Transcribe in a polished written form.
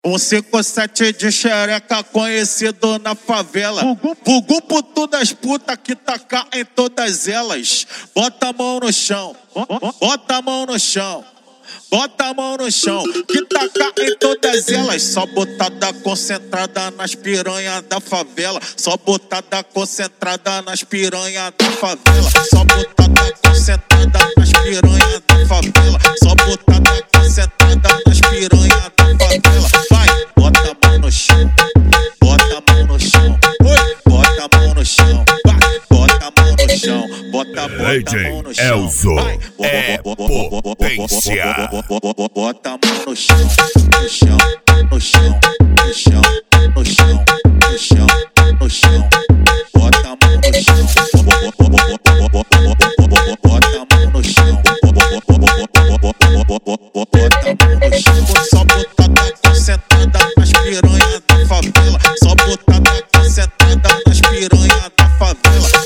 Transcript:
Um 57 de xereca conhecido na favela. Vulgo puto das putas que taca em todas elas. Bota a mão no chão, bota a mão no chão. Bota a mão no chão, que taca em todas elas. Só botada concentrada nas piranhas da favela. Só botada concentrada nas piranhas da favela. Só botada concentrada nas piranhas da favela. Só botada concentrada nas piranhas da favela. Vai, bota a mão no chão, bota a mão no chão. Oi, bota a mão no chão, vai, bota a mão no chão. Bota a mão no chão. Elzo é potência. Bota a mão no chão, no chão, no chão, no chão, no chão, no chão, no chão. Bota a mão no chão, bota a mão no chão, bota a mão no chão. Só botada concentrada nas piranhas da favela. Só botada concentrada nas piranhas da favela.